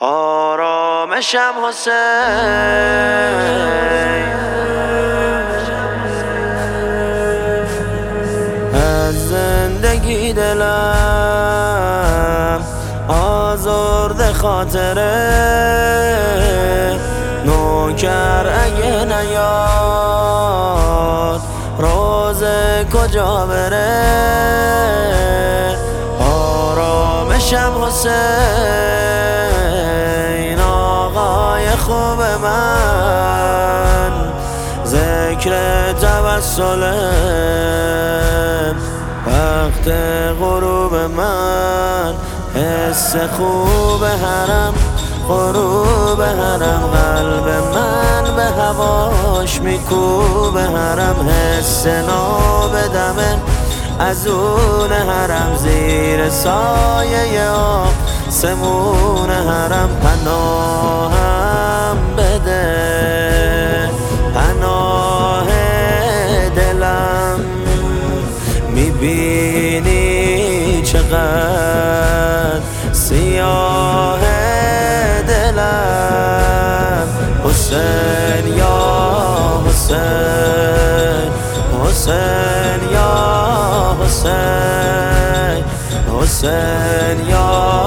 آرامشم حسین، از زندگی دلم آزرده خاطره، نوکر اگه نیاد روزه کجا بره. آرامشم حسین، آقای خوب من، ذکر توسلم وقت غروب من، حس خوب حرم غروب حرم، قلب من به هواش میکوبه حرم، حس ناب دمه از اون حرم، زیر سایه آسمون حرم، پناهم بده پناه دلم، میبینی چقدر سیاه دلم. حسین یا حسین، حسین یا حسین، حسین یا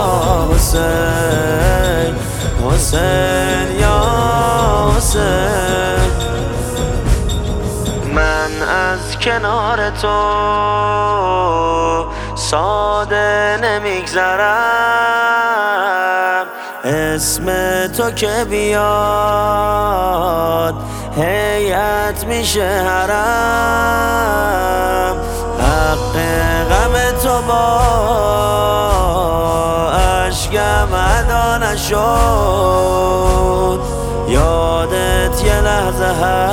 حسین، حسین یا حسین. من از کنار تو ساده نمیگذرم، اسم تو که بیاد هیئت میشه حرم، حق غم تو با اشکم ادا نشد، یادت یه لحظه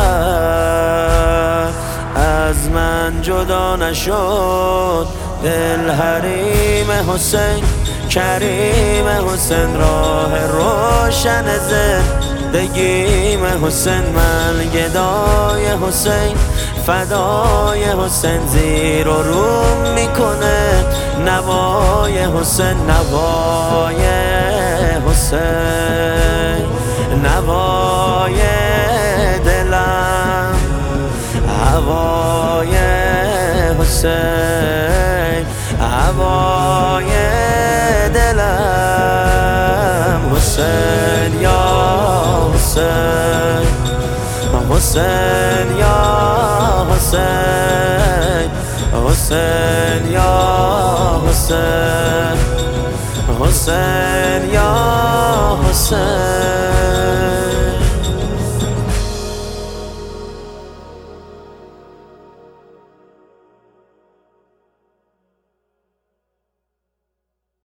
از من جدا نشد. دل حریم حسین، کریم حسین، راه روشن زندگیم حسین، من گدای حسین، فدای حسین، زیر و روم میکنه نوای حسین، نوای حسین، نوای دلم، هوای حسین، هوای دلم. حسین یا حسین، حسین یا حسین، حسین یا حسین، حسین یا حسین.